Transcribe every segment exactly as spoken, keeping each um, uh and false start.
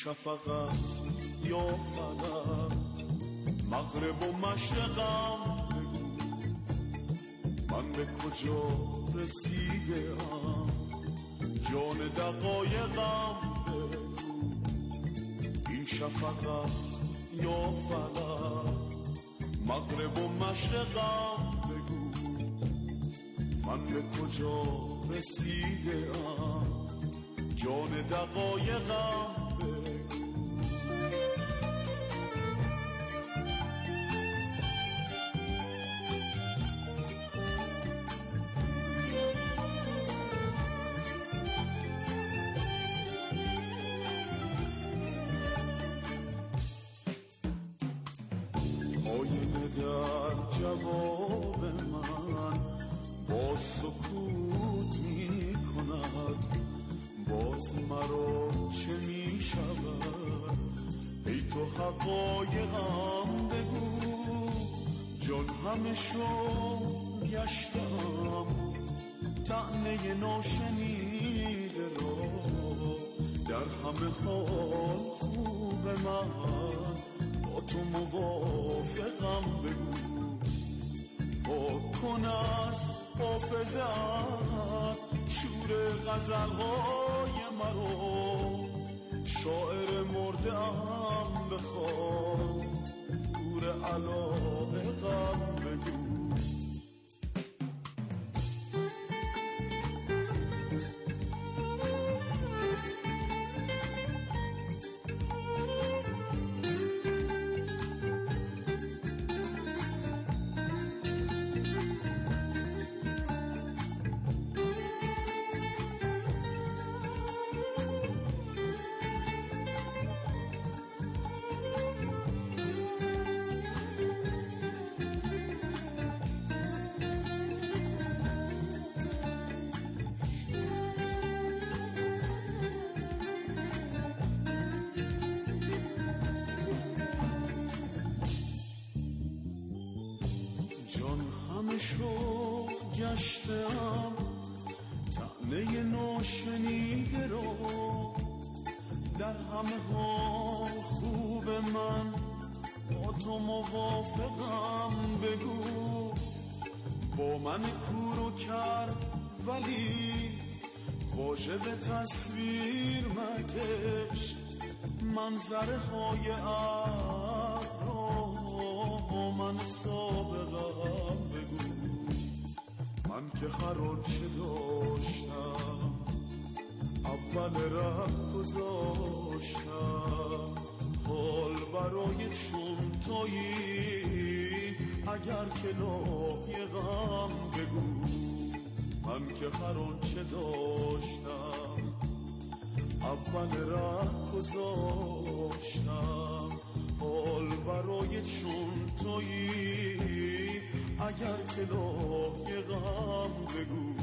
شفق است یا فلک، مغرب و مشرقم بگو من به کجا رسیدم. جان دقایقم بگو این شفق است یا فلک، مغرب و مشرقم بگو من به کجا رسیدم. جان دقایقم آینه در جواب من با سکوت می کند. باز مرا چه می شود ای تو حقایقم بگو. جان همه شو گشتم طعنه ناشنیده را، در همه حال خوب من با تو موافقم بگو. پاک کن از حافظت شور غزلهای مرا، شاعر مرده‌ام بخوان گور علایقم بگو. گشتم طعنه ناشنیده را، در همه حال خوب من با تو موافقم بگو. با من کور و کر ولی واژه به تصویر مکش، منظره های عقل را با من سابقم بگو. من که هر آنچه داشتم اول ره گذاشتم، حال برای چون تویی اگر که لایقم بگو. من که هر آنچه داشتم اول ره گذاشتم، حال برای چون تویی اگر که لایقم بگو.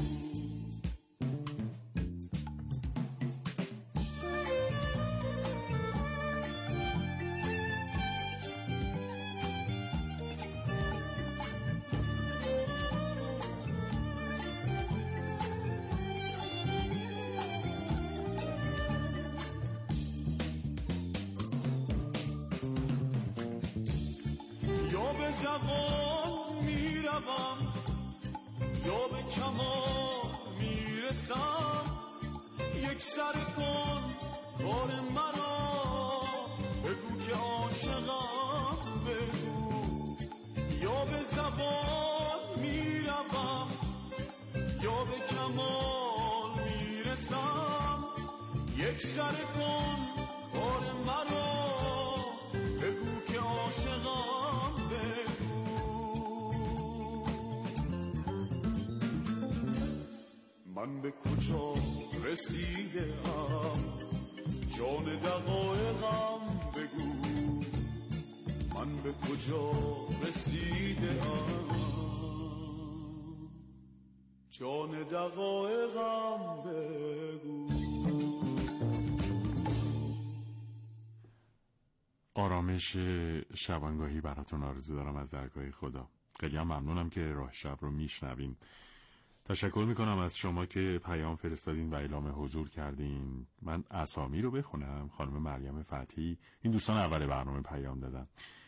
یا به زبان میروم یا به کمال میرسم، یک سر کن کار مرا بگو که عاشقم بگو. یا به زبان میروم یا به کمال میرسم، یک سر کن کار مرا بگو که عاشقم بگو. من به کجا رسیدم جان دقایقم بگو. من به کجا رسیدم جان دقایقم بگو. آرامش شبانگاهی براتون آرزو دارم از درگاه خدا. خیلی هم ممنونم که راه شب رو میشنوین. تشکر میکنم از شما که پیام فرستادین و اعلام حضور کردین. من اسامی رو بخونم. خانم مریم فتحی، این دوستان اول برنامه پیام دادن.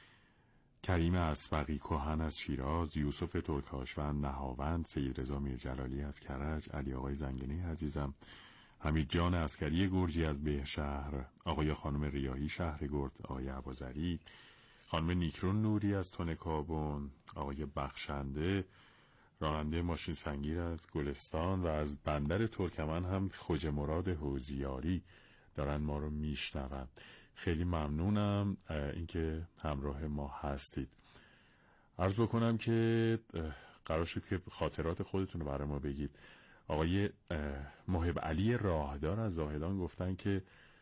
کریم اسبقی کهن از شیراز، یوسف ترکاشوند نهاوند، سید رضا میرجلالی از کرج، علی آقای زنگنی عزیزم، حمید جان عسکری گرجی از بهشهر، آقای خانم ریاحی شهر گرد، آقای ابوذری، خانم نیکرون نوری از تونکابون، آقای بخشنده راننده ماشین سنگیر از گلستان و از بندر ترکمن هم خوج مراد حوزیاری دارن ما رو میشنون. خیلی ممنونم اینکه همراه ما هستید. عرض بکنم که قرار شد که خاطرات خودتون رو برای ما بگید. آقای محب علی راهدار از زاهدان گفتن که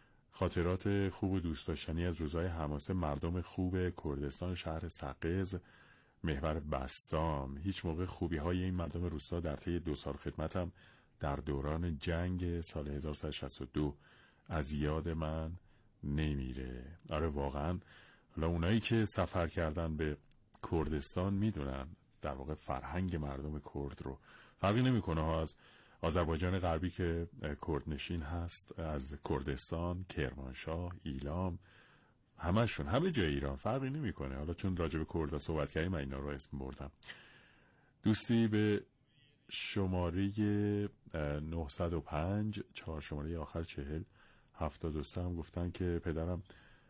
خاطرات خوب و دوست داشتنی از روزهای حماسه مردم خوب کردستان شهر سقز محور بستام. هیچ موقع خوبی های این مردم روستا در طی دو سال خدمتم در دوران جنگ سال هزار و سیصد و شصت و دو از یاد من نمیره. آره واقعا، حالا اونایی که سفر کردن به کردستان میدونن در واقع فرهنگ مردم کرد رو. فرقی نمیکنه ها از آذربایجان غربی که کردنشین هست، از کردستان، کرمانشاه، ایلام، همشون همه جای ایران فرقی نمیکنه. حالا چون راجع به کردها صحبت کردیم من اینا رو اسم بردم. دوستی به شماره نهصد و پنج چهار شماره آخر چهل هفتاد و سه هم گفتن که پدرم،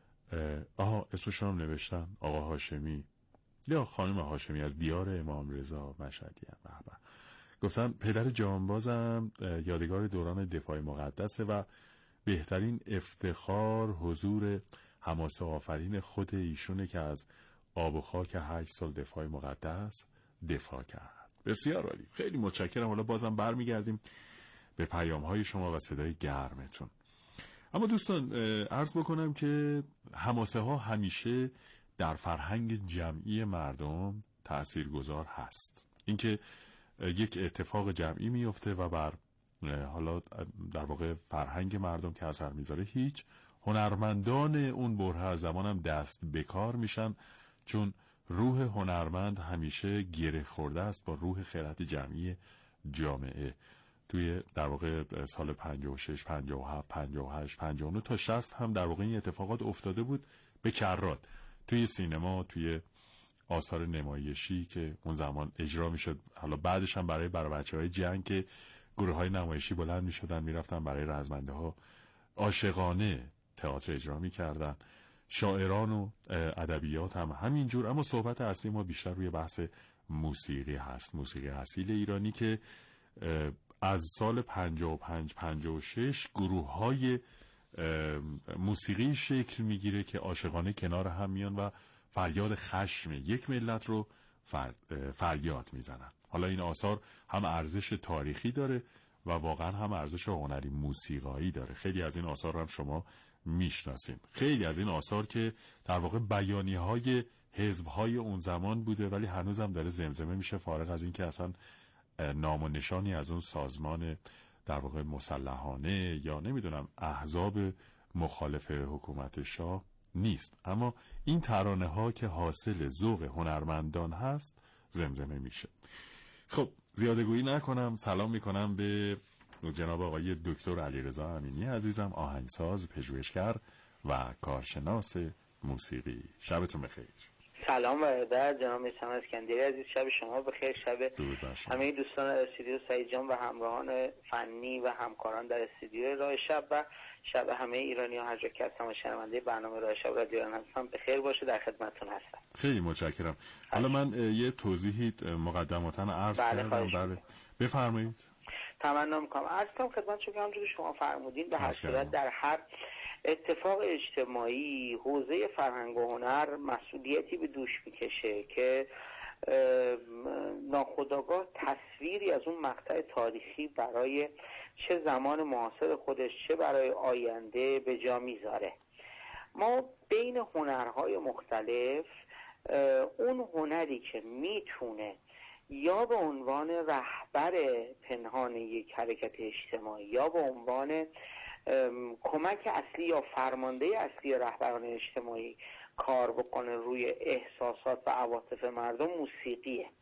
آها اسمشون هم نوشتن، آقا هاشمی یا خانم هاشمی از دیار امام رضا مشهدی هم بحبه. گفتن پدر جانبازم یادگار دوران دفاع مقدسه و بهترین افتخار حضور حماسه آفرین خود ایشونه که از آب و خاک هشت سال دفاع مقدس دفاع کرد. بسیار عالی، خیلی متشکرم. حالا بازم برمیگردیم به پیام های شما و صدای گرمتون. اما دوستان عرض بکنم که حماسه ها همیشه در فرهنگ جمعی مردم تأثیرگذار هست. اینکه یک اتفاق جمعی میفته و بر حالا در واقع فرهنگ مردم که اثر میذاره، هیچ هنرمندان اون بره زمان هم دست بکار میشن، چون روح هنرمند همیشه گره خورده است با روح خیرات جمعی جامعه. توی در واقع سال پنجاه و شش، پنجاه و هفت، پنجاه و هشت، پنجاه و نه تا شصت هم در واقع این اتفاقات افتاده بود به کرات، توی سینما، توی آثار نمایشی که اون زمان اجرا میشد. حالا بعدش هم برای برای بچه‌های جنگ که گروه های نمایشی بلند میشدن میرفتن برای رزمنده ها عاشقانه تئاتر اجرا میکردن. شاعران و ادبیات هم همینجور. اما صحبت اصلی ما بیشتر روی بحث موسیقی هست، موسیقی اصیل ایرانی که از سال پنجاه و پنج پنجاه و شش گروه های موسیقی شکل میگیره که عاشقانه کنار هم میان و فریاد خشم یک ملت رو فر... فریاد میزنن. حالا این آثار هم ارزش تاریخی داره و واقعا هم ارزش هنری موسیقایی داره. خیلی از این آثار هم شما میشناسین. خیلی از این آثار که در واقع بیانیه های حزب های اون زمان بوده ولی هنوز هم داره زمزمه میشه، فارغ از این که اصلا نام و نشانی از اون سازمان در واقع مسلحانه یا نمیدونم احزاب مخالف حکومت شاه نیست. اما این ترانه ها که حاصل ذوق هنرمندان هست زمزمه میشه. خب زیاده گویی نکنم، سلام میکنم به جناب آقای دکتر علیرضا امینی عزیزم، آهنگساز، پژوهشگر و کارشناس موسیقی. شبتون بخیر. سلام و ارادت جناب میثم اسکندری عزیز، شب شما بخیر، شب همه دوستان استودیو سعید جان و همراهان فنی و همکاران در استودیو راه شب و شب همه ایرانی‌ها هر جا که هستن و شنونده برنامه راه شب رادیو ایران هستن بخیر باشه. در خدمتتون هستم. خیلی متشکرم. حالا من یه توضیحی مقدمتاً عرض بله کردم. بله بفرمایید. تمنا می‌کنم. عرض کنم خدمت شما همونجوری که شما فرمودین، به هر صورت در هر اتفاق اجتماعی حوزه فرهنگ و هنر مسئولیتی به دوش میکشه که ناخودآگاه تصویری از اون مقطع تاریخی برای چه زمان معاصر خودش چه برای آینده به جا میذاره. ما بین هنرهای مختلف اون هنری که میتونه یا به عنوان رهبر پنهان یک حرکت اجتماعی یا به عنوان کمک اصلی یا فرمانده اصلی رهبران اجتماعی کار بکنه روی احساسات و عواطف مردم، موسیقیه.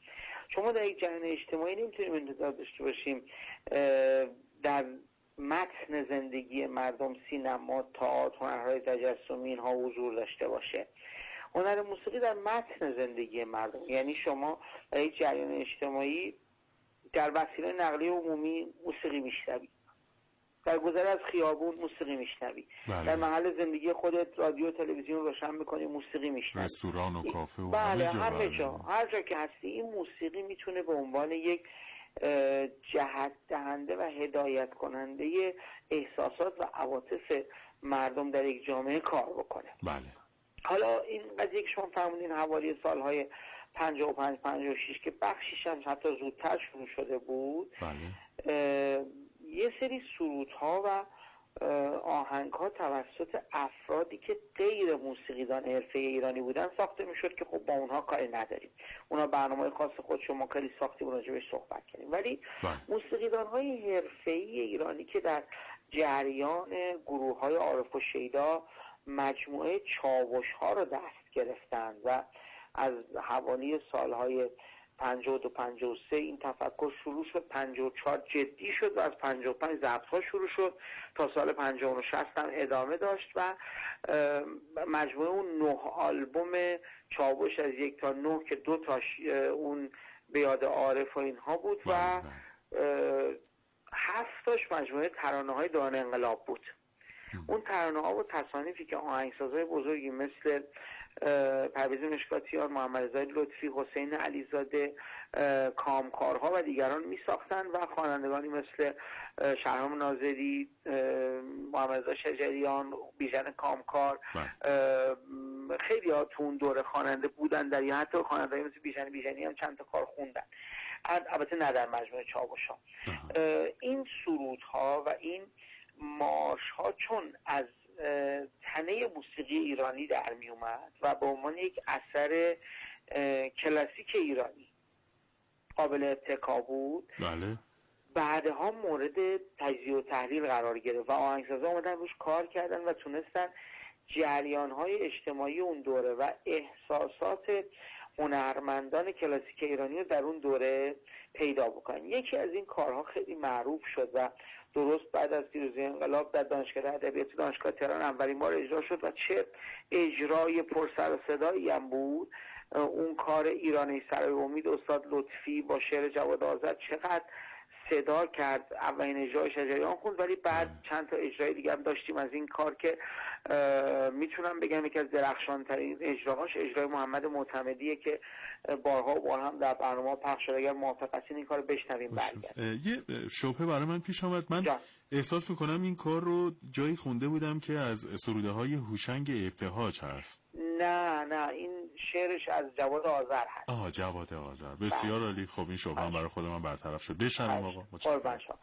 چون ما در یک جریان اجتماعی نمیتونیم انتظار داشته باشیم در متن زندگی مردم سینما، تئاتر، هنرهای تجسمی اینها حضور داشته باشه. هنر موسیقی در متن زندگی مردم، یعنی شما در یک جریان اجتماعی در وسیله نقلیه عمومی موسیقی میشنوی، در گذر از خیابون موسیقی میشنوی، در محل زندگی خودت رادیو تلویزیون روشن میکنی موسیقی میشنوی، رستوران و کافه و بله همه جا، همه جا هر جا که هستی این موسیقی میتونه به عنوان یک جهت دهنده و هدایت کننده احساسات و عواطف مردم در یک جامعه کار بکنه. بله. حالا این قضیه که شما فرمودین حوالی سالهای پنجاه و پنج پنجاه و شش که بخشیش هم حتی زودتر شروع شده بود، بله. یه سری سرودها و آهنگها توسط افرادی که غیر موسیقیدان حرفه ایرانی بودن ساخته میشد که خب با اونها کاری نداریم، اونا برنامه خاص خودشون ما خیلی ساختی و راجبش صحبت کردیم، ولی موسیقیدان های حرفه ای ایرانی که در جریان گروه های عارف و شیدا مجموعه چاوش ها رو دست گرفتن و از حوالی سالهای پنجاه و دو پنجاه و سه این تفکر شروع شد، پنجاه و چهار جدی شد و از پنجاه و پنج ضبط ها شروع شد تا سال پنجاه و شش هم ادامه داشت و مجموعه اون نه آلبوم چاوش از یک تا نه که دو تاش اون به یاد عارف و اینها بود و هفت تاش مجموعه ترانه های دوران انقلاب بود. اون ترانه ها و تصانیفی که آهنگسازهای بزرگی مثل پرویز مشکاتیان، محمد رضا لطفی، حسین علیزاده، کامکارها و دیگران می ساختن و خوانندگانی مثل شهرام ناظری، محمد رضا شجریان، بیژن کامکار، خیلی ها تو اون دوره خواننده بودن، در یا حتی خوانندگانی مثل بیژن بیژنی هم چند تا کار خوندن، البته نه در مجموعه چاوش‌ها. این سرودها و این مارش‌ها چون از تنه موسیقی ایرانی در می اومد و به عنوان یک اثر کلاسیک ایرانی قابل اتکا بود، بله. بعدها مورد تجزیه و تحلیل قرار گرفت و آهنگسازا اومدن روش کار کردن و تونستن جریان‌های اجتماعی اون دوره و احساسات هنرمندان کلاسیک ایرانی رو در اون دوره پیدا بکنن. یکی از این کارها خیلی معروف شد و درست بعد از پیروزی انقلاب در دانشگاه ادبیات دانشگاه تهران اولین بار اجرا شد و چه اجرای پر سر و صدایی هم بود. اون کار ایرانی سرای امید استاد لطفی با شعر جواد آذر چقدر صدا کرد. اولین اجرای شجریان خوند ولی بعد چند تا اجرای دیگه هم داشتیم از این کار که میتونم بگم یکی از درخشان ترین اجراهاش اجرای محمد معتمدیه که بارها و بار هم در برنامه پخش شده. اگر موافق هستین این کارو بشنویم. برگرد. یه شبهه برای من پیش آمد. من جان. احساس میکنم این کار رو جایی خونده بودم که از سروده های هوشنگ ابتهاج هست. نه نه این شعرش از جواد آذر هست. آها جواد آذر. بسیار عالی. خب این شبهه هم برای خود من برطرف شد. بشنویم آقا. قربان شما.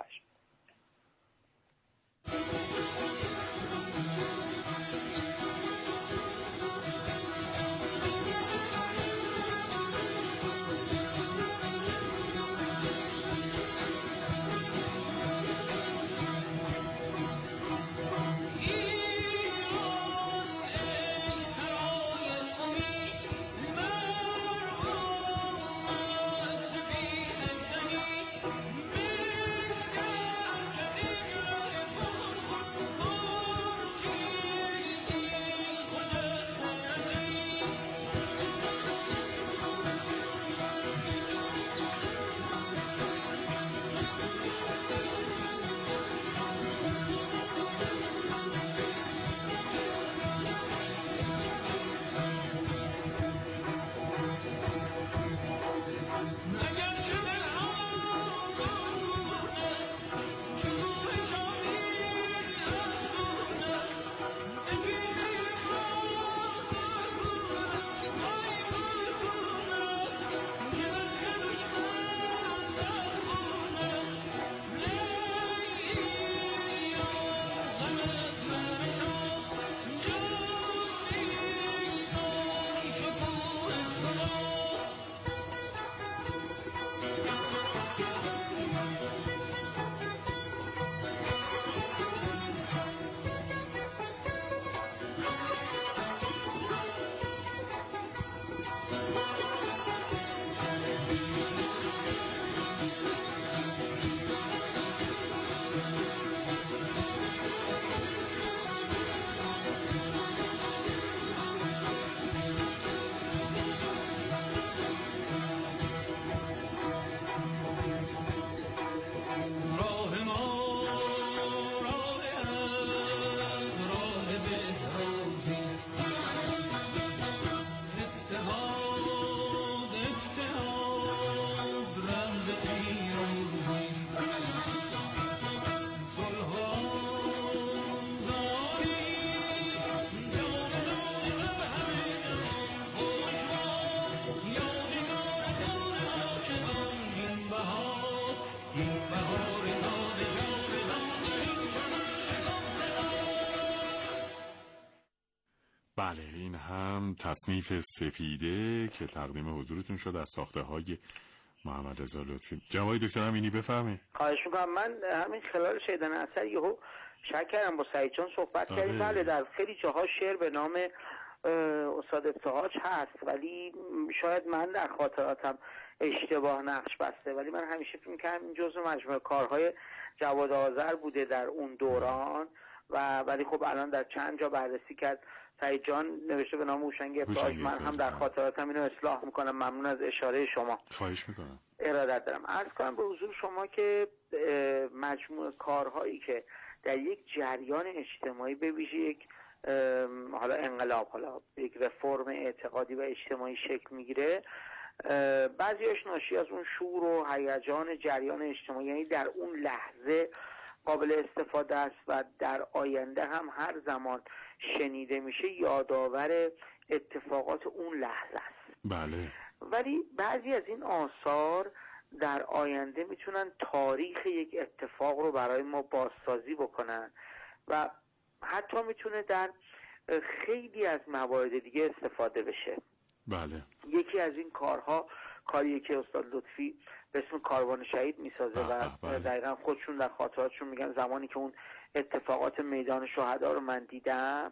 هم تصنیف سپیده که تقدیم حضورتون شد از ساخته های محمد رضا لطفی. جناب دکتر امینی بفرمایید. خواهش میکنم. من همین خلال شیدن اثر یهو شک کردم با سعید جان صحبت آره. کردیم. بله در خیلی جاها شعر به نام استاد ابتهاج هست، ولی شاید من در خاطراتم اشتباه نقش بسته، ولی من همیشه فکر می‌کردم این جزء مجموعه کارهای جواد آذر بوده در اون دوران و ولی خب الان در چند جا بررسی کرد سعید جان نوشته به نام هوشنگ ابتهاج. من هم در خاطراتم اینو اصلاح میکنم. ممنون از اشاره شما. خواهش میکنم. ارادت دارم. عرض کنم به حضور شما که مجموعه کارهایی که در یک جریان اجتماعی به ویژه یک حالا انقلاب، حالا یک رفرم اعتقادی و اجتماعی شکل میگیره، بعضیش ناشی از اون شور و هیجان جریان اجتماعی، یعنی در اون لحظه قابل استفاده است و در آینده هم هر زمان شنیده میشه یادآور اتفاقات اون لحظه است. بله. ولی بعضی از این آثار در آینده میتونن تاریخ یک اتفاق رو برای ما بازسازی بکنن و حتی میتونه در خیلی از موارد دیگه استفاده بشه. بله. یکی از این کارها کاریه که استاد لطفی به اسم کاروان شهید میسازه و بله. دقیقا خودشون در خاطراتشون میگن زمانی که اون اتفاقات میدان شهدا رو من دیدم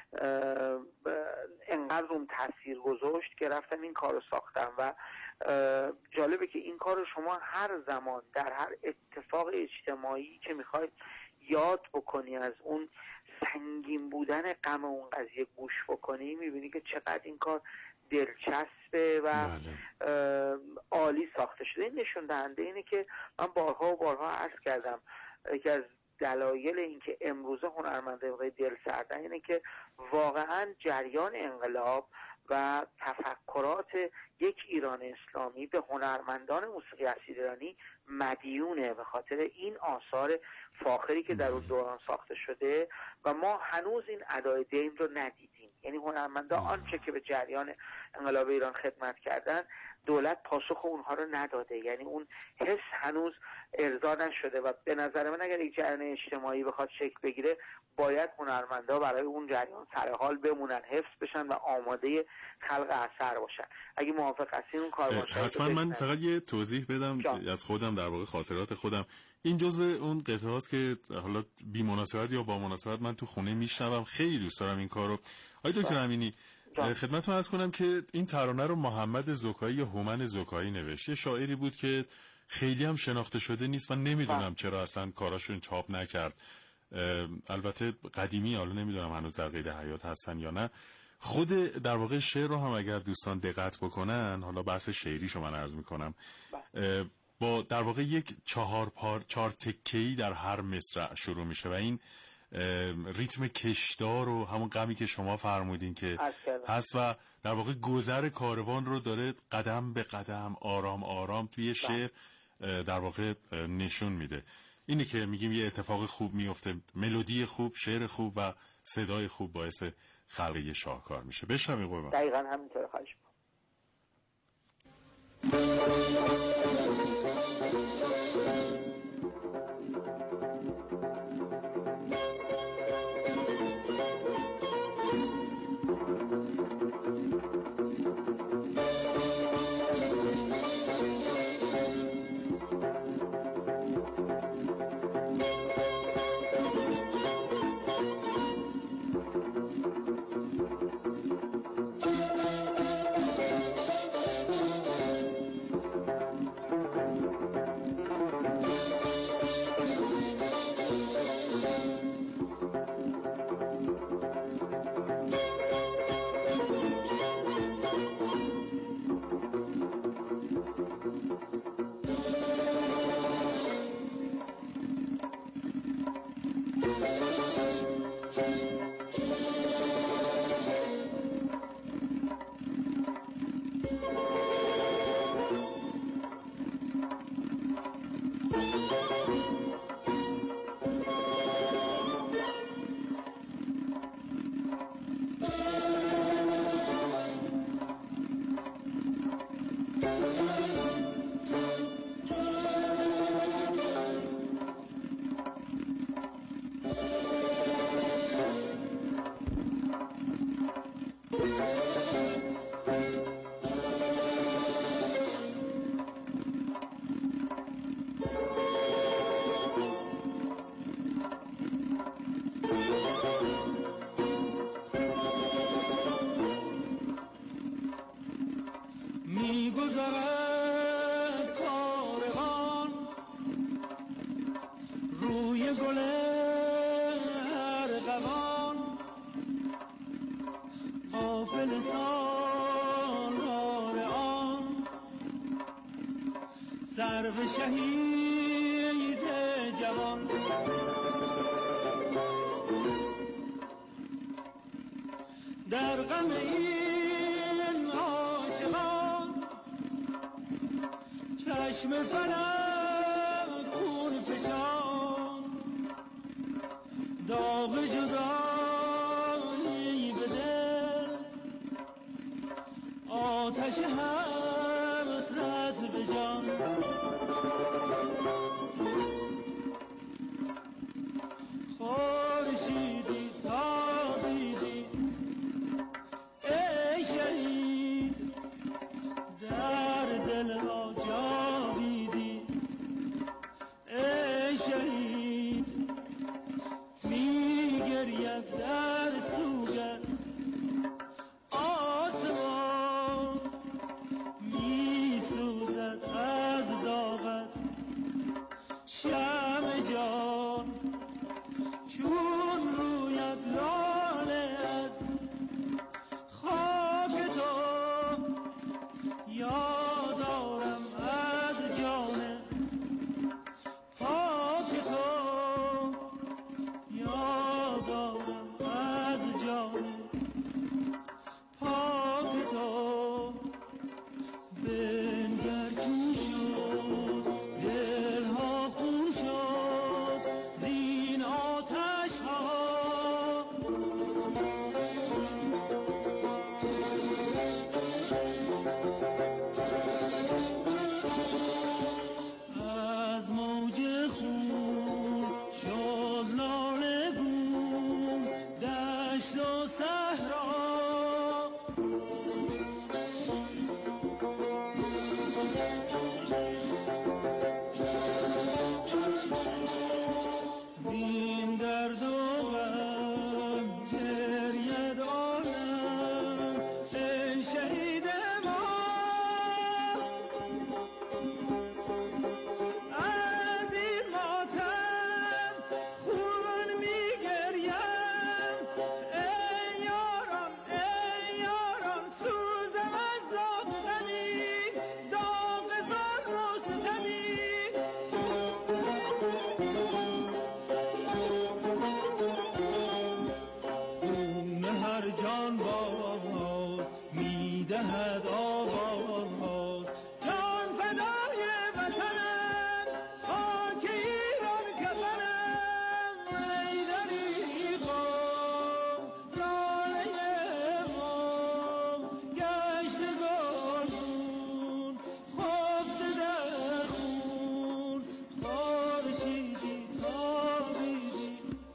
انقدر اون تاثیر گذاشت که رفتم این کار رو ساختم و جالبه که این کار رو شما هر زمان در هر اتفاق اجتماعی که میخواید یاد بکنی از اون سنگین بودن غم اون قضیه گوش بکنی، میبینی که چقدر این کار دلچسبه و بله. عالی ساخته شده. این نشون دهنده اینه که من بارها و بارها عرض کردم یکی از دلایل اینکه امروزه هنرمندای دل سردن اینه که واقعا جریان انقلاب و تفکرات یک ایران اسلامی به هنرمندان موسیقی اصیل ایرانی مدیونه به خاطر این آثار فاخری که در اون دوران ساخته شده و ما هنوز این ادای دین رو ندیدیم. یعنی هنرمندان آنچه که به جریان انقلاب ایران خدمت کردن دولت پاسخ اونها رو نداده، یعنی اون حس هنوز ارضا نشده و به نظر من اگر یک جریان اجتماعی بخواد شکل بگیره باید هنرمندا برای اون جریان سر حال بمونن، حفظ بشن و آماده خلق اثر باشن. اگه موافق هستین اون کار باشه. حتما. من فقط یه توضیح بدم جا. از خودم در واقع خاطرات خودم. این جزء اون قطعه هاست که حالا بی مناسبت یا با مناسبت من تو خونه میشنوم. خیلی دوست دارم این کارو. آقای دکتر امینی خدمتتون عرض کنم که این ترانه رو محمد زکایی یا هومن زکایی نوشت. یه شاعری بود که خیلی هم شناخته شده نیست و نمیدونم چرا اصلا کاراشون چاپ نکرد. البته قدیمی، حالا نمیدونم هنوز در قید حیات هستن یا نه. خود در واقع شعر رو هم اگر دوستان دقت بکنن، حالا بحث شعریشو من عرض میکنم، با در واقع یک چهار پار چهار تکه‌ای در هر مصرع شروع میشه و این ریتم کشدار و همون غمی که شما فرمودین که هست و در واقع گذر کاروان رو داره قدم به قدم آرام آرام توی شعر در واقع نشون میده. اینی که میگیم یه اتفاق خوب میفته، ملودی خوب، شعر خوب و صدای خوب باعث خلق یه شاهکار میشه. بشنویم قربان. دقیقاً همینطوره. خواهش گل ارغوان غافل سالار آن سرو شهید جوان در غم این عاشقان چشم فلک خون فشان داغ جدایی به دل آتش حسرت به جان خورشیدی تابیدی ای شهید در دل را جاویدی ای شهید می گرید در سوگت آسمان می سوزد از داغت شمع جان چون رویت لاله از خاک تو یادارم از جان پاک تو یادارم از جان پاک تو بنگر چون شد دلها خون شد زین آتش ها از موج خون شد لاله گون دشت و صحرا زین درد و غم گرید عالم ای شهید ما از این ماتم خون میگریم ای یاران ای یاران سوزم از داغ غمی داغ زار و ستمی خون هر جان باز میدهد آواز جان فدای وطنم خاک ایران کفنم ای دریغا لاله ما گشت گلگون خفته در خون خورشیدی تابیدی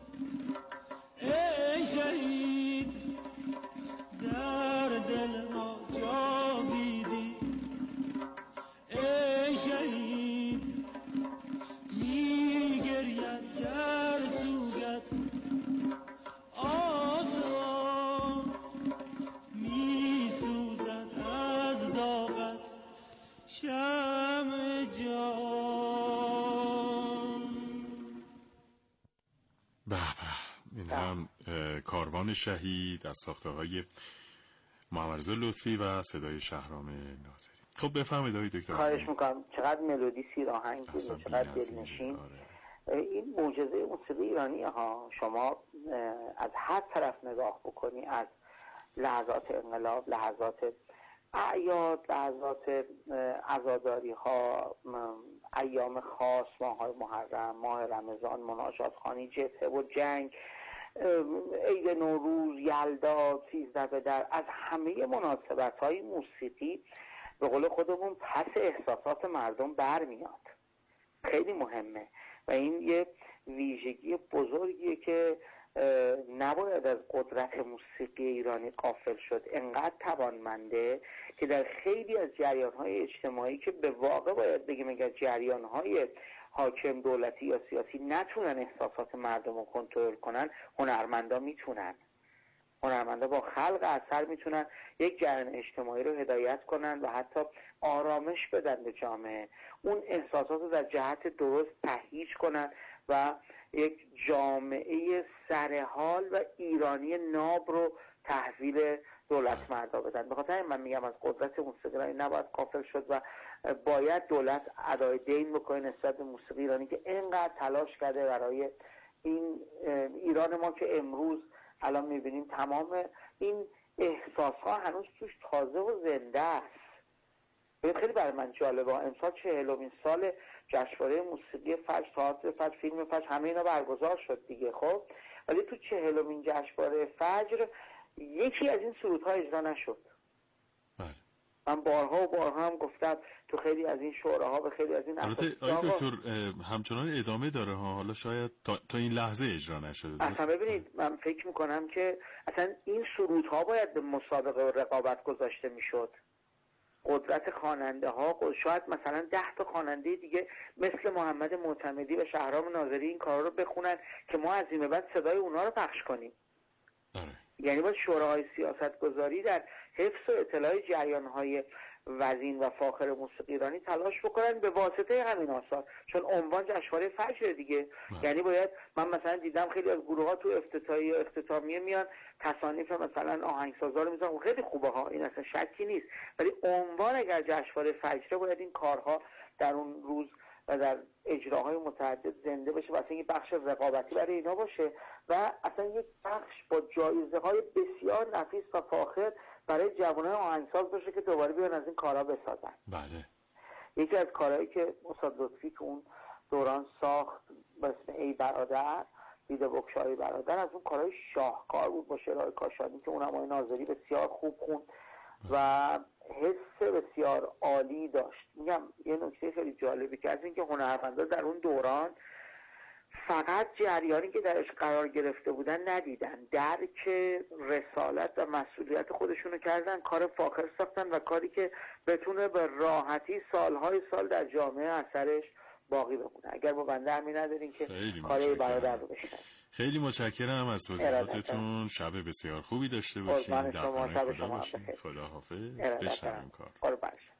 ای شهید در دل ما جاویدی ای شهید می گرید در سوگت آسمان می سوزد از داغت شمع جان. به به، این هم اه، کاروان شهید از ساخته های محمد رضا لطفی و صدای شهرام ناظری. خب بفرمایید آقای دکتر. خواهش میکنم. چقدر ملودی سیر آهنگ بود، اصلا چقدر بی‌نظیر. دلنشین. آره. این معجزه موسیقی ایرانی ها، شما از هر طرف نگاه بکنی، از لحظات انقلاب، لحظات اعیاد، لحظات عزاداری ها، ایام خاص، ماه های محرم، ماه رمضان، مناجات خوانی، جبهه و جنگ، عید نوروز، یلدا، سیزده بدر، از همه مناسبت های موسیقی به قول خودمون پس احساسات مردم برمیاد. خیلی مهمه و این یه ویژگی بزرگیه که نباید از قدرت موسیقی ایرانی غافل شد. انقدر توانمنده که در خیلی از جریان‌های اجتماعی که به واقع باید بگیم اگر جریان‌های حاکم دولتی یا سیاسی نتونن احساسات مردم رو کنترل کنن، هنرمندا میتونن. هنرمندا با خلق اثر میتونن یک جریان اجتماعی رو هدایت کنن و حتی آرامش بدن به جامعه، اون احساسات رو در جهت درست تهییج کنن و یک جامعه سرحال و ایرانی ناب رو تحویل دولت مردا بدن. به خاطر من میگم از قدرت موسیقی ایرانی نباید غافل شد و باید دولت ادای دین بکنه نسبت به موسیقی ایرانی که اینقدر تلاش کرده برای این ایران ما که امروز الان میبینیم تمام این احساس ها هنوز توش تازه و زنده است. خیلی برای من جالبه، امسال چهلمین سال جشنواره موسیقی فجر، تئاتر فجر، فیلم فجر، همه اینا برگزار شد دیگه. خب ولی تو چهلمین جشنواره فجر یکی از این سرودها اجرا نشد. بله. من بارها و بارها هم گفتم تو خیلی از این شعراها به خیلی از این البته آقای دکتر همچنان ادامه داره ها، حالا شاید تا, تا این لحظه اجرا نشده. اصلا ببینید من فکر میکنم که اصلا این سرودها باید به مسابقه و رقابت گذاشته میشد. قدرت خواننده ها، شاید مثلا ده تا خواننده دیگه مثل محمد معتمدی و شهرام ناظری این کارا رو بخونن که ما از این به بعد صدای اونا رو پخش کنیم. آره. یعنی باید شوراهای سیاستگذاری در حفظ و اطلاع جریان‌های وزین و فاخر موسیقی ایرانی تلاش بکنن به واسطه همین آثار، چون عنوان جشنواره فجر دیگه. آه. یعنی باید، من مثلا دیدم خیلی از گروه‌ها تو افتتاحیه و اختتامیه میان تصانیف مثلا آهنگسازا رو میذارن، خیلی خوبه ها، این اصلا شکی نیست، ولی عنوان اگر جشنواره فجر باید این کارها در اون روز و در اجراهای متعدد زنده بشه و اصلا یک بخش رقابتی برای اینا باشه و اصلا یک بخش با جایزه های بسیار نفیس و فاخر برای جوانای آهنگساز باشه که دوباره بیان از این کارها بسازن. بله. یکی از کارهایی که استاد لطفی که اون دوران ساخت به اسم ای برادر، دیده بکشای برادر، از اون کارهای شاهکار بود با شعرهای کاشانی که اونم آقای ناظری بسیار خوب خوند و حس بسیار عالی داشت. میگم یه نکته خیلی جالبی که از این که هنرمندا در اون دوران فقط جریانی که درش قرار گرفته بودن ندیدن، درک رسالت و مسئولیت خودشونو کردن، کار فاخر ساختن و کاری که بتونه به راحتی سالهای سال در جامعه اثرش باقی بمونه. اگر با بنده همین ندارین که کاری برادر رو بشنن. خیلی متشکرم از توضیحاتتون. شب بسیار خوبی داشته باشین. در پناه خدا باشین. خدا حافظ. بشنویم کار. قربان شما.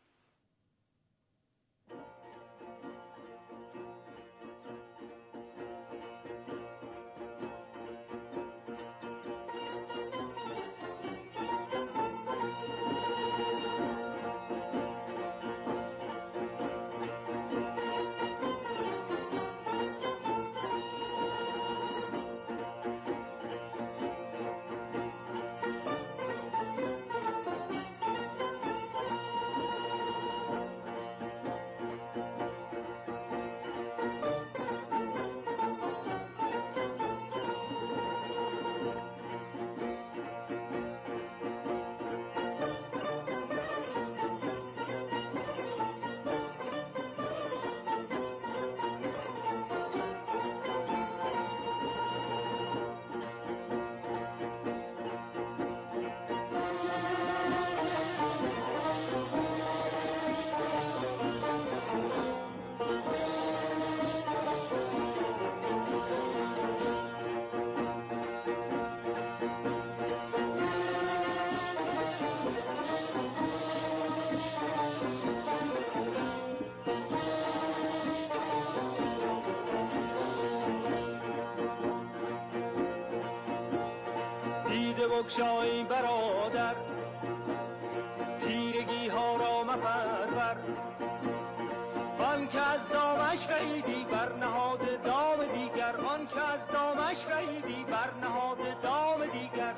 بگشای برادر، تیرگی ها را مپرور، آن که از دامش رهیدی بر نهاد دام دیگر، آن که از دامش رهیدی بر نهاد دام دیگر.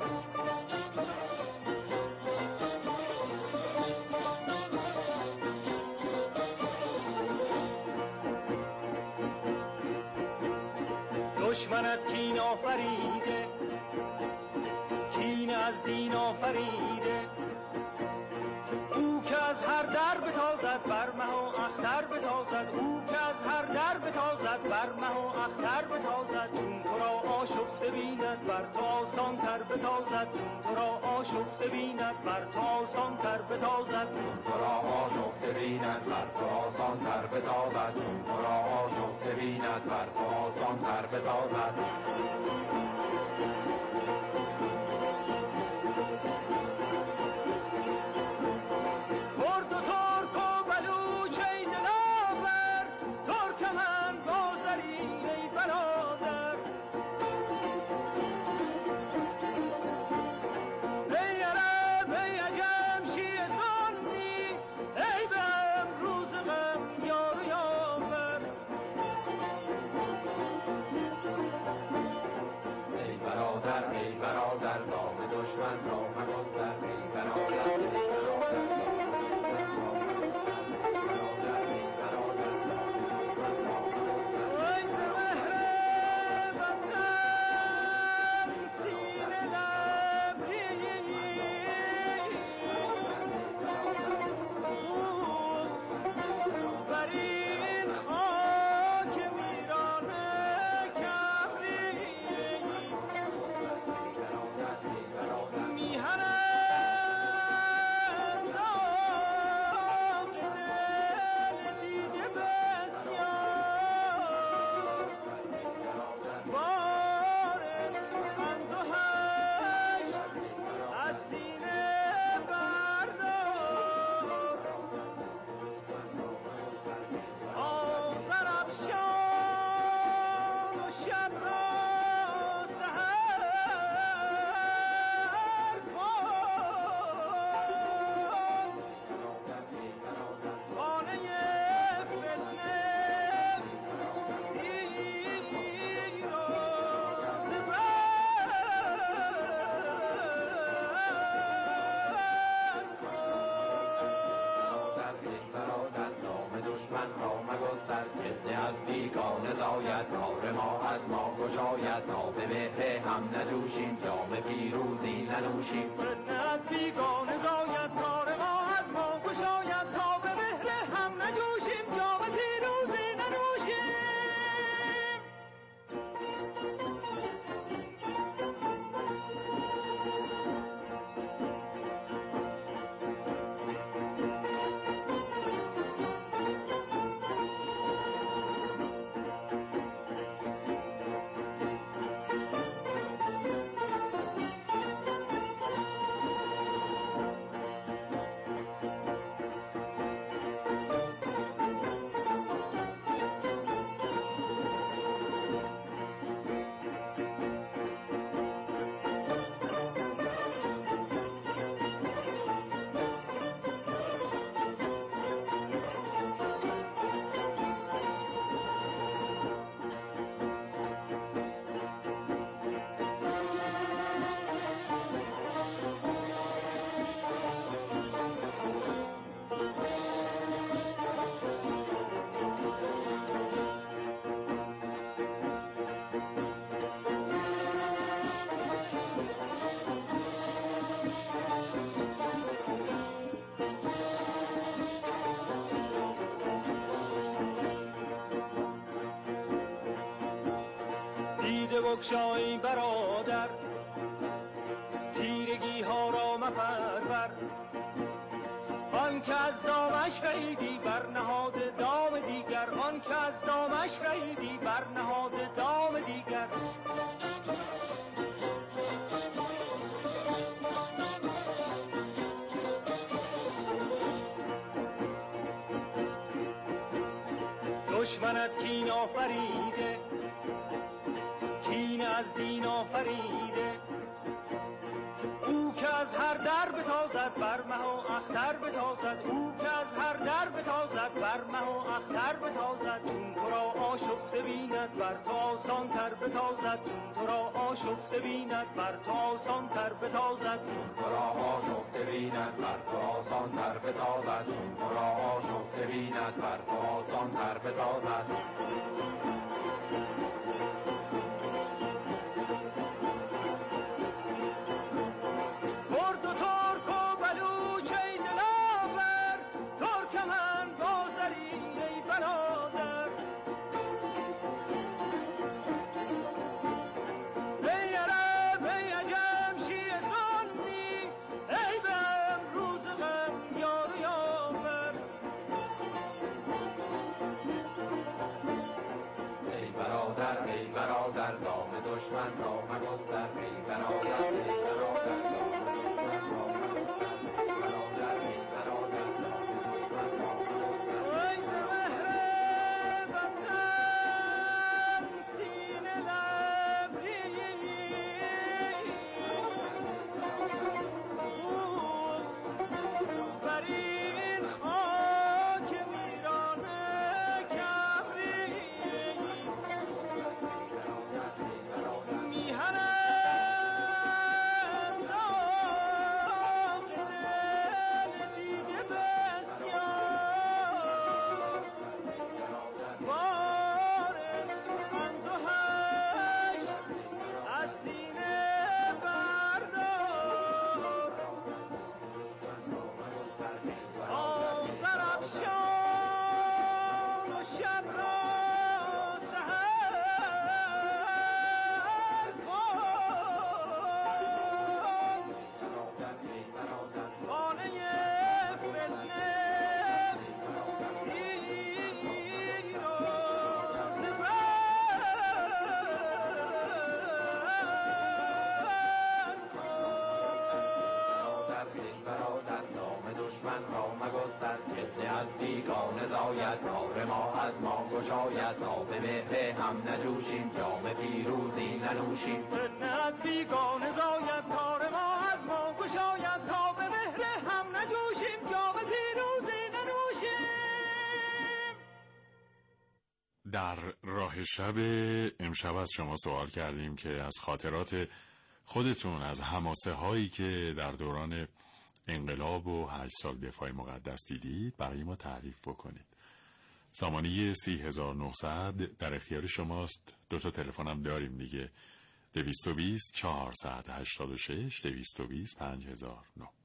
دشمنت کین آفریده، کین از دین آفریده، او که از هر در بتازد بر مه و اختر بتازد، او که از هر در بتازد بر مه و اختر بتازد، چون تو را آشفته بیند بر تو آسان تر بتازد، چون تو را آشفته بیند بر تو آسان تر بتازد، چون تو را آشفته بیند بر تو آسان تر بتازد، چون تو را آشفته بیند بر تو آسان تر بتازد. دشمن را مگستر ای برادر ای برادر کار ما از ما گشاید تا به مهر هم نجوشیم جام پیروزی ننوشیم از بیگانه زاید کار ما از ما گشاید تا به مهر هم نجوشیم جام پیروزی ننوشیم دیده بگشای برادر تیرگی ها را مپرور آن که از دامش خیدی بر نهاد دام دیگر آن که از دامش خیدی بر نهاد دام دیگر دشمنت کین آفریده کین از دین آفریده او که از هر در بتازد بر مه و اختر بتازد او که از هر در بتازد بر مه و اختر بتازد چون تو را آشفته بیند بر تو آسان تر بتازد چون تو را آشفته بیند بر تو آسان تر بتازد چون تو را آشفته بیند بر تو آسان تر بتازد چون تو را آشفته بیند بر تو آسان تر بتازد ای برادر دام دشمن را مگستر ای برادر ای برادر دام دشمن را مگستر ای برادر ای برادر دام دشمن را مگستر ای زهره وطن سینه لبریز بر این خاک ویرانه کبریز میهنم آید کار ما از ما گشاید تا به مهر هم نجوشیم جام پیروزی ننوشیم فتنه از بیگانه زاید کار ما از ما گشاید تا به مهر هم نجوشیم جام پیروزی ننوشیم. در راه شب امشب از شما سوال کردیم که از خاطرات خودتون از حماسه هایی که در دوران انقلاب و هشت سال دفاع مقدس دیدید برای ما تعریف بکنید. سامانه سی هزار و نهصد در اختیار شماست. دو تا تلفن هم داریم دیگه، دویست و بیست چهارصد هشتاد و شش دویست و بیست پنج هزار و نه.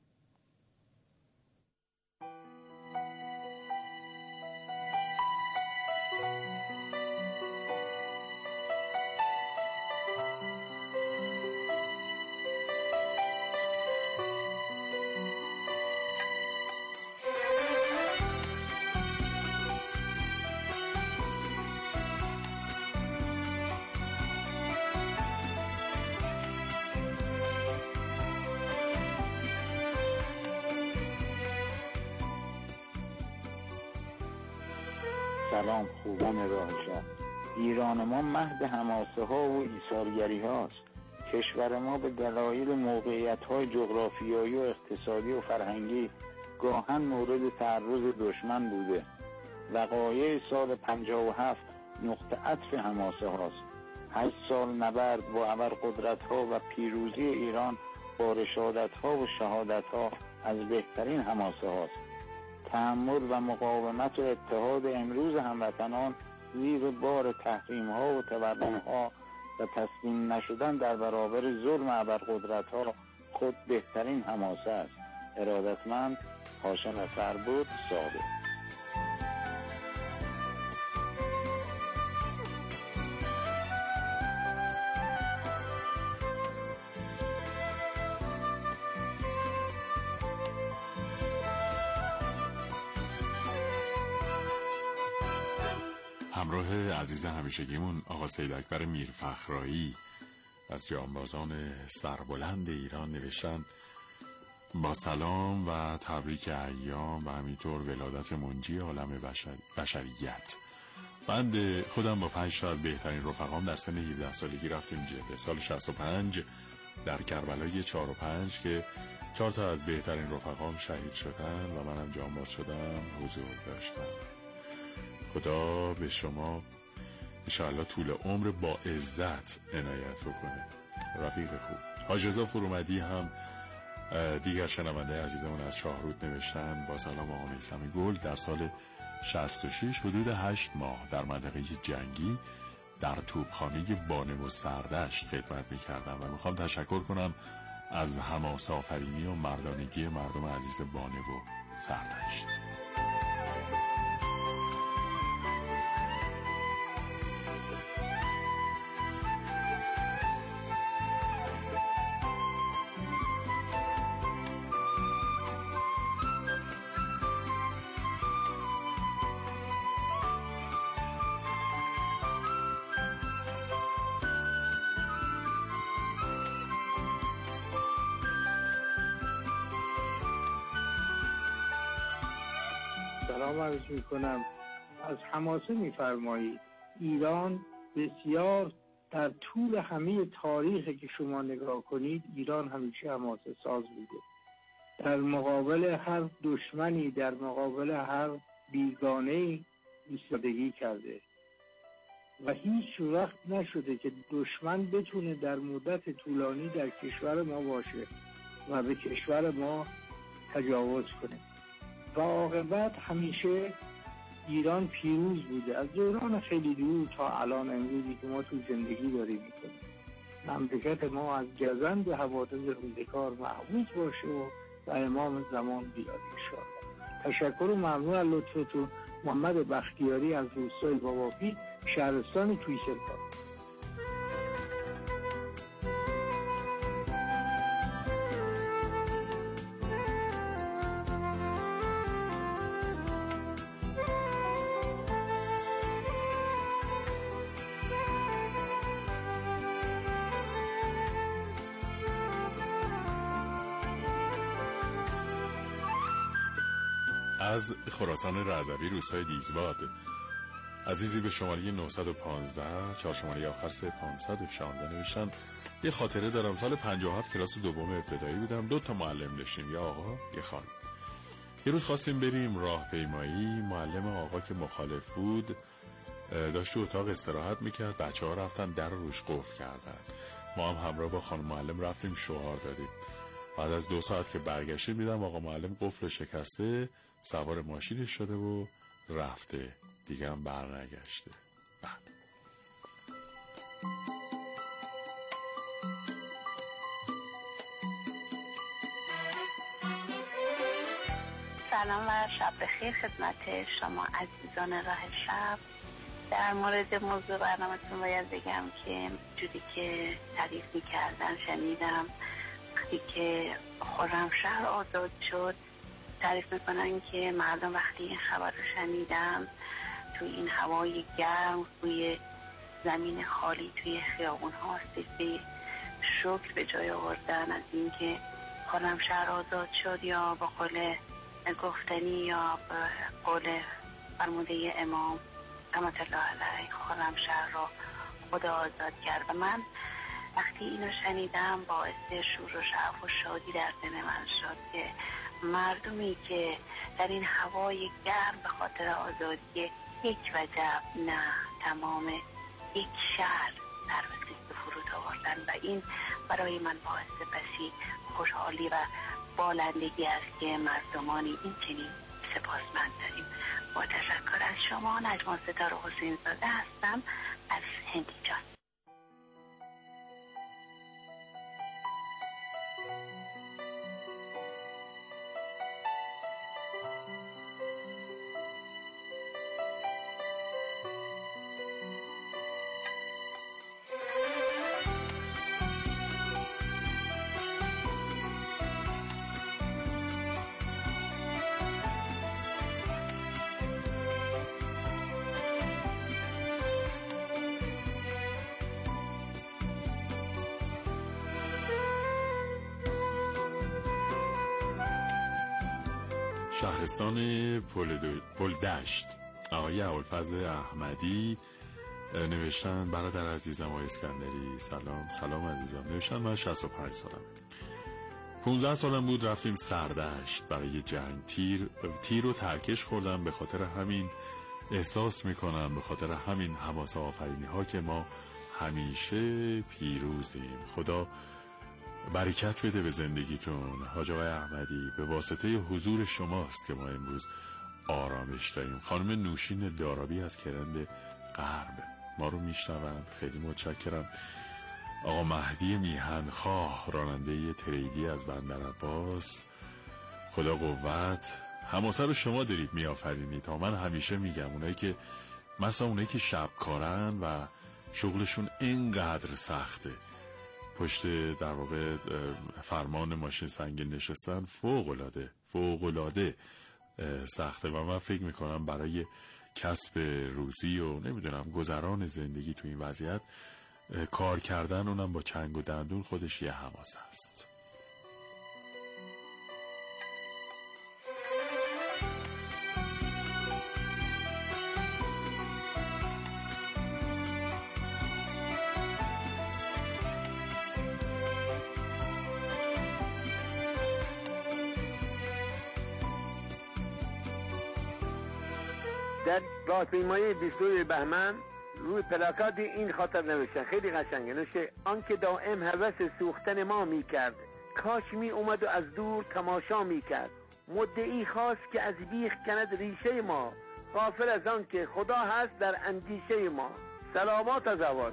سلام خوبان راه شب. ایران ما مهد حماسه ها و ایثارگری هاست. کشور ما به دلایل موقعیت های جغرافیایی و اقتصادی و فرهنگی گاهن مورد تعرض دشمن بوده. وقایع سال پنجاه و هفت نقطه عطف حماسه هاست. هشت سال نبرد با ابرقدرت ها و پیروزی ایران با رشادت ها و شهادت ها از بهترین حماسه هاست. تحمل و مقاومت و اتحاد امروز هموطنان زیر بار تحریم ها و تورم ها و تسلیم نشدن در برابر ظلم ابرقدرت ها خود بهترین حماسه است. ارادتمند هاشم فربود صادق. همراه عزیز همیشگیمون آقا سید اکبر میرفخرایی از جانبازان سربلند ایران نوشتن با سلام و تبریک ایام و همینطور ولادت منجی عالم بشر... بشریت. بند خودم با پنج تا از بهترین رفقام در سن هفده سالگی رفتیم جبهه. سال شصت و پنج در کربلای چهار و پنج که چهار تا از بهترین رفقام شهید شدن و منم جانباز شدم حضور داشتم. خدا به شما انشاءالله طول عمر با عزت عنایت بکنه. رفیق خوب حاج رضا فرومدی هم دیگر شنونده عزیزمون از شاهرود نوشتن با سلام آقا میثم گل در سال شصت و شش حدود هشت ماه در منطقه جنگی در توپخانه بانه و سردشت خدمت میکردم و میخوام تشکر کنم از حماسه آفرینی و مردانگی مردم عزیز بانه و سردشت. سلام عرض می کنم. از حماسه می فرمایید. ایران بسیار در طول همه تاریخی که شما نگاه کنید ایران همیشه حماسه ساز بوده. در مقابل هر دشمنی، در مقابل هر بیگانه‌ای ایستادگی کرده و هیچ وقت نشده که دشمن بتونه در مدت طولانی در کشور ما باشه و به کشور ما تجاوز کنه. و عاقبت همیشه ایران پیروز بوده از دوران خیلی دور تا الان امروزی که ما تو زندگی داریم میکنیم. مملکت ما از گزند حوادث روزگار محفوظ باشه و و امام زمان بیاد انشاءالله. تشکر و ممنون از لطفتون. محمد بختیاری از روستای باباپیر شهرستان تویسلپا. از خراسان رضوی روستای دیزباد. عزیزی به شماره نهصد و پانزده چهار شماره آخر سه پانصد و شانزده نوشتن یه خاطره دارم. سال پنجاه و هفت کلاس دوم ابتدایی بودم. دو تا معلم داشتیم، یه آقا یه خانم. یه روز خواستیم بریم راهپیمایی. معلم آقا که مخالف بود داشت تو اتاق استراحت میکرد. بچه ها رفتن در رو روش قفل کردن. ما هم همراه با خانم معلم رفتیم شعار دادیم. بعد از دو ساعت که برگشتیم دیدم آقا معلم قفل شکسته، سوار ماشینش شده و رفته، دیگه هم بر نگشته. بعد سلام و شب بخیر خدمت شما عزیزان راه شب. در مورد موضوع برنامه‌تون باید بگم که جوری که تعریف می‌کردن شنیدم وقتی که خرمشهر آزاد شد تعریف میکنن که مردم وقتی این خبر رو شنیدن توی این هوای گرم توی زمین خالی توی خیابون ها سجده شکر به جای آوردن از اینکه خرمشهر آزاد شد، یا به قول گفتنی یا به قول فرموده امام رحمت الله علیه خرمشهر رو خدا آزاد کرد. و من وقتی اینو شنیدم باعث شور و شعف و شادی در دل من شد که مردمی که در این هوای گرم به خاطر آزادی یک وجب نه تمام یک شهر در به فرود آوردن و این برای من باعث بسی خوشحالی و بالندگی است که مردمانی این چنین سپاسمند داریم. با تشکر از شما. نجما ستاره حسین زاده هستم از هندیجان. شهرستان پلدشت آقای ابوالفضل احمدی نوشتن برادر عزیزم آقای اسکندری سلام. سلام عزیزم. نوشتن من شصت و پنج سالم، پانزده سالم بود، رفتیم سردشت برای جنگ. تیر تیر رو ترکش خوردم. به خاطر همین احساس میکنم، به خاطر همین حماسه آفرینی ها که ما همیشه پیروزیم. خدا برکت بده به زندگیتون حاج آقای احمدی. به واسطه حضور شماست که ما امروز آرامش داریم. خانم نوشین دارابی از کرند غرب ما رو میشنوند، خیلی متشکرم. آقا مهدی میهنخواه راننده تریلی از بندر عباس، خدا قوت. حماسه رو شما دارید میآفرینید. تا من همیشه میگم اونایی که مثلا اونایی که شبکارن و شغلشون اینقدر سخته، پشت در واقع فرمان ماشین سنگین نشستن، فوق‌العاده فوق‌العاده سخته. و من فکر میکنم برای کسب روزی و نمیدونم گذران زندگی تو این وضعیت کار کردن، اونم با چنگ و دندون، خودش یه حماسه است. در راهپیمایی بیست و دو بهمن روی پلاکات این خاطر نوشتن، خیلی قشنگه. نوشته آنکه دائم هوس سوختن ما می کرد، کاش می اومد و از دور تماشا می کرد. مدعی خواست که از بیخ کند ریشه ما، غافل از آن که خدا هست در اندیشه ما. سلامات از اول.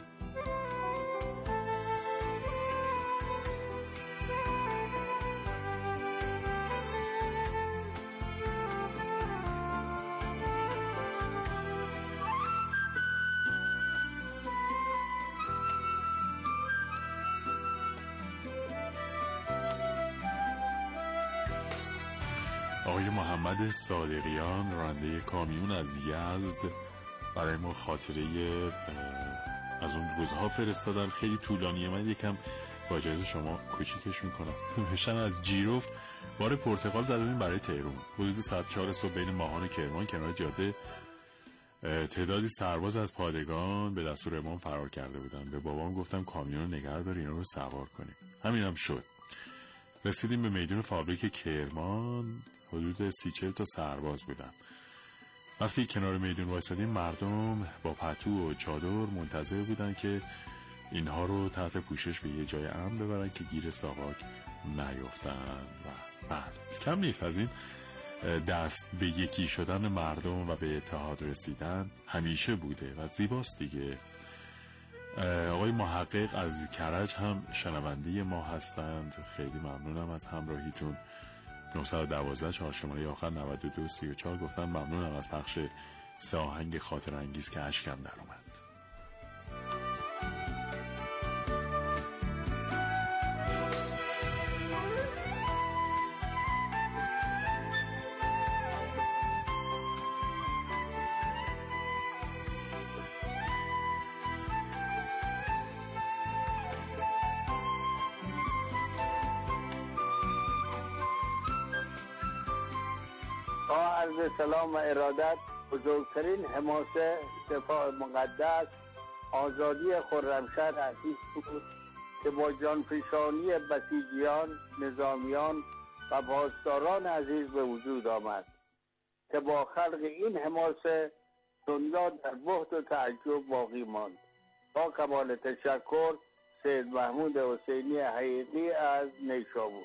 آقای محمد صادقیان راننده کامیون از یزد برای ما خاطره از اون روزها فرستادن. خیلی طولانیه، من یکم با اجازه شما کوچیکش میکنم. نوشتن از جیرفت بار پرتقال زدیم برای تهران. حدود ساعت چهار صبح بین ماهان کرمان کنار جاده تعدادی سرباز از پادگان به دستور امام فرار کرده بودن. به بابام گفتم کامیون نگه دار اینا رو سوار کنیم. همین هم شد. رسیدیم به میدون فابریک کرمان. حدود سی چهل تا سرباز بودن. وقتی کنار میدون وایسادیم مردم با پتو و چادر منتظر بودن که اینها رو تحت پوشش به یه جای امن ببرن که گیر ساواک نیفتن. و بعد کم نیست از این دست به یکی شدن مردم و به اتحاد رسیدن همیشه بوده و زیباست دیگه. آقای محقق از کرج هم شنونده ما هستند. خیلی ممنونم از همراهیتون. نه یک دو چهار شماره آخر نود و دو سی و چهار گفتن ممنونم از پخش سه آهنگ خاطر انگیز که اشکم در اومد. با عرض سلام و ارادت، بزرگترین حماسه دفاع مقدس آزادی خرمشهر عزیز بود که با جانفشانی بسیجیان، نظامیان و پاسداران عزیز به وجود آمد که با خلق این حماسه دنیا در بهت و تعجب باقی ماند. با کمال تشکر، سید محمود حسینی حقیقی از نیشابور.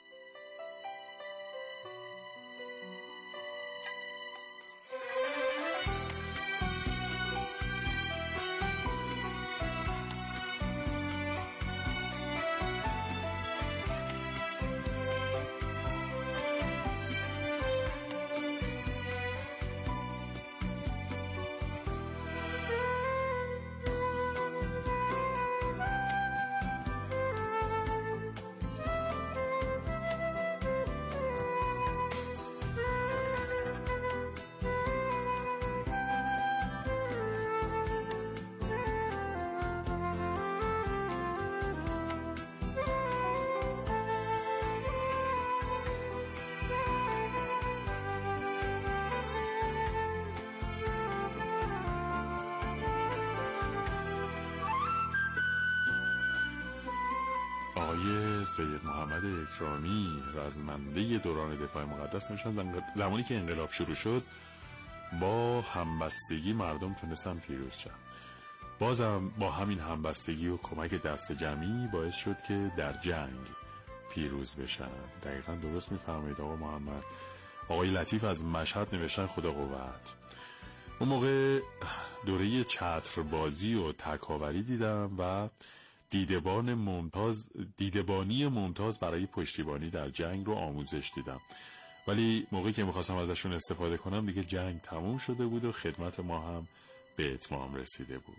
آقای سید محمد اکرامی رزمنده دوران دفاع مقدس نوشتن زمانی که انقلاب شروع شد با همبستگی مردم تونستن پیروز شدن. بازم با همین همبستگی و کمک دست جمعی باعث شد که در جنگ پیروز بشن. دقیقا درست میفرمایید آقا محمد. آقای لطیف از مشهد نوشتن خدا قوت. اون موقع دوره چتربازی و تکاوری دیدم و دیدبان ممتاز دیدبانی ممتاز برای پشتیبانی در جنگ رو آموزش دیدم. ولی موقعی که میخواستم ازشون استفاده کنم دیگه جنگ تموم شده بود و خدمت ما هم به اتمام رسیده بود.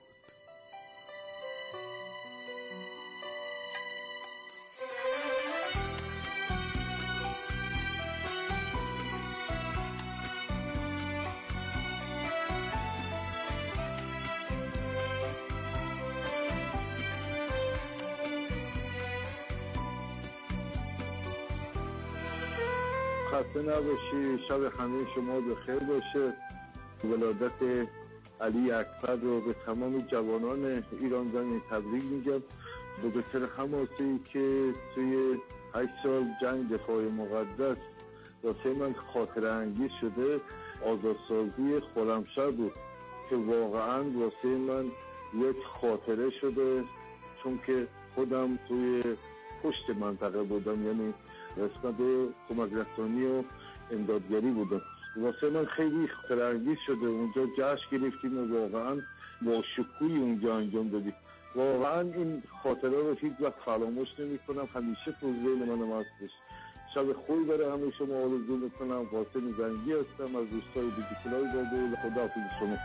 خسته نباشی، شب همه شما بخیر باشه. ولادت علی اکبر رو به تمام جوانان ایران زمین تبریک میگم. بزرگتر حماسی که توی هشت سال جنگ دفاع مقدس واسه من خاطره انگیز شده آزادسازی خرمشهر بود که واقعا واسه من یک خاطره شده، چون که خودم توی پشت منطقه بودم، یعنی قسمت کمک رسانی و امدادگری بودم. واسه من خیلی خاطره انگیز شده. اونجا جشن گرفتیم و واقعا با شکوهی اونجا انجام دادیم. واقعا این خاطره رو هیچ وقت فراموش نمی کنم، همیشه تو ذهن منم هستش. شب خوبی برای همه شما آرزو میکنم. قاسم زنگی هستم از روستای دیجیکلای زاده. خداحافظ شما.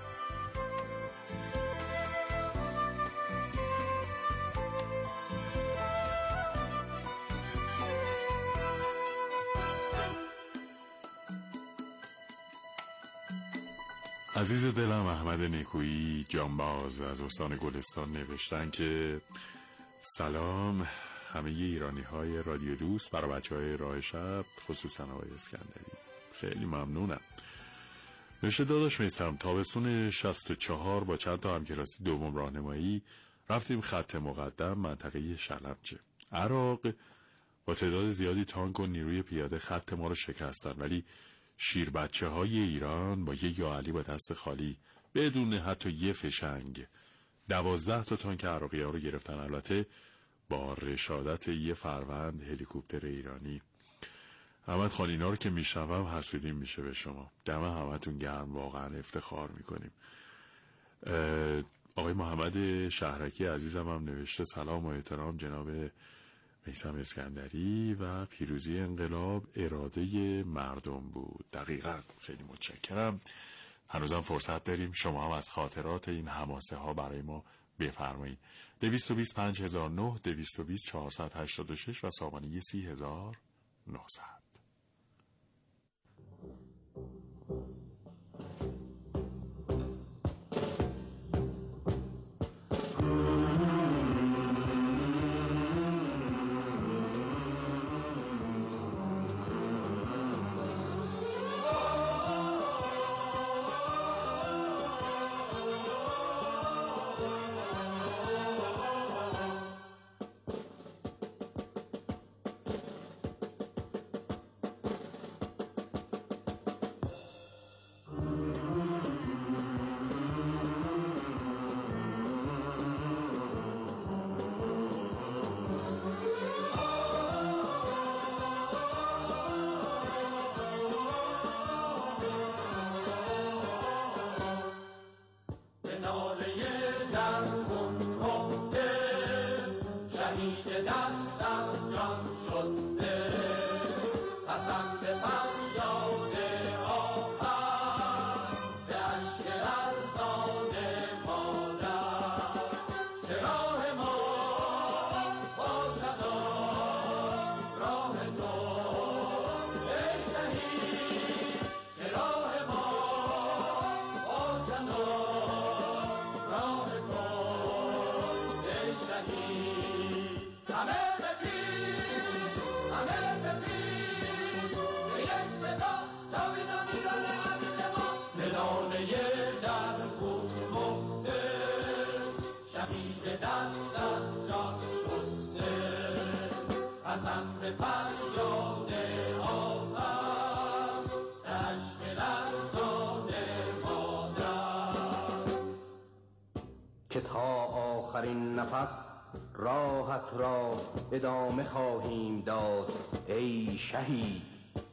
عزیز دلم احمد نیکویی جانباز از استان گلستان نوشتن که سلام همه ایرانی های رادیو دوست، برای بچه های راه شب، خصوصا آقای اسکندری. خیلی ممنونم. نوشته داداش میستم تابستون شصت و چهار با چند تا همکلاسی دوم راهنمایی رفتیم خط مقدم منطقه شلمچه عراق. با تعداد زیادی تانک و نیروی پیاده خط ما رو شکستن، ولی شیر بچه های ایران با یه یا علی با دست خالی بدون حتی یه فشنگ دوازده تا تانک عراقی ها رو گرفتن. البته با رشادت یه فروند هلیکوپتر ایرانی. احمد خان اینا رو که میشنوم حسودیم میشه به شما. دم همتون گرم، واقعا افتخار میکنیم. آقای محمد شهرکی عزیزم هم نوشته سلام و احترام جناب میثم اسکندری و پیروزی انقلاب اراده مردم بود. دقیقاً. خیلی متشکرم. هنوزم فرصت داریم، شما هم از خاطرات این حماسه ها برای ما بفرمایید. دویست و بیست پنج هزار و نه، دویست و بیست چهارصد و هشتاد و شش و سامانه سی هزار و نهصد. که تا آخرین نفس راحت را ادامه خواهیم داد ای شهید.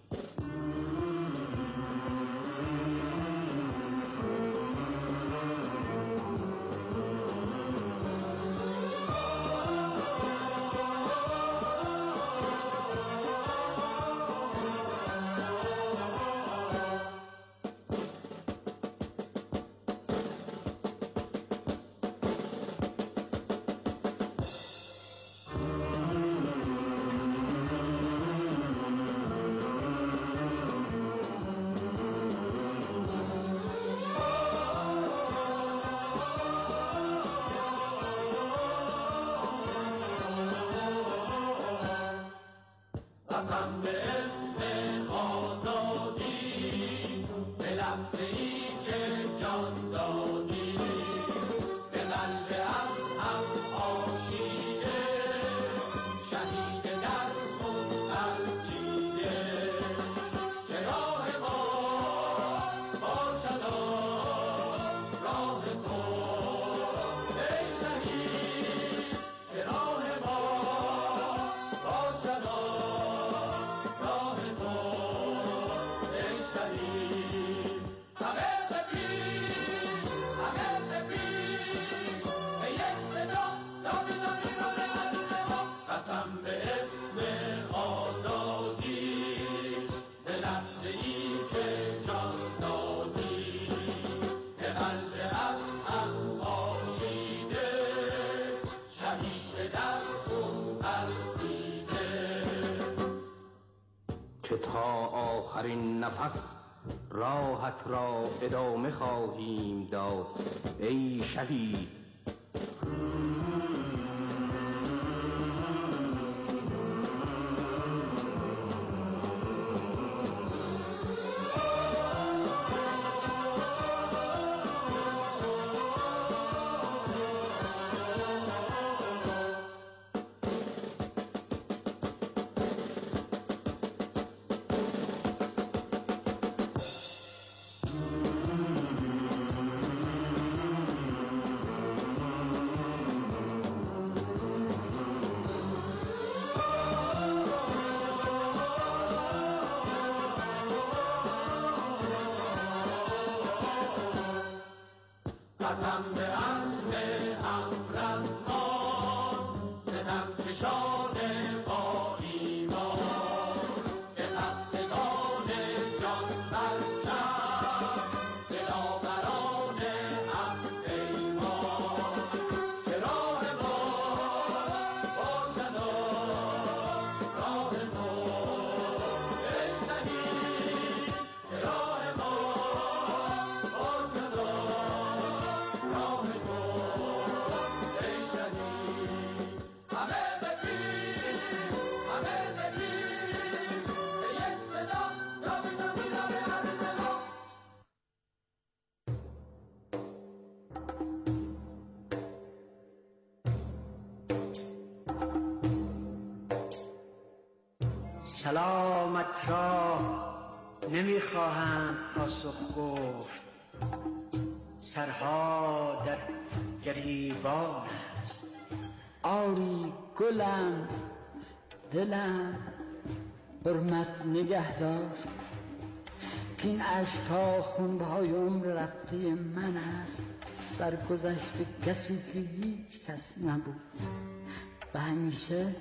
که تا آخرین نفس راحت را ادامه خواهیم داد ای شهید. قسم به عزم امرزمان ستم کشان با ایمان به خستگان جان برچم دلاوران هم پیمان که راه ما باشد راه ما ای شهید که راه ما باشد راه ما ای شهید همه بپیر همه بپیر به یک صدا یا به زمین یا به هر صدا سلامت را نمیخواهم پاسخ گفت، سرها در گریبان است. آری گلم دلم حرمت نگهدار، که این عشقها خونبهای عمر رفته من است. سرگذشت کسی که هیچ کس نبود و همیشه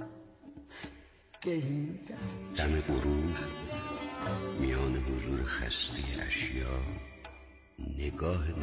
گریه می‌کرد. دم غروب میان حضور خسته اشیا نگاه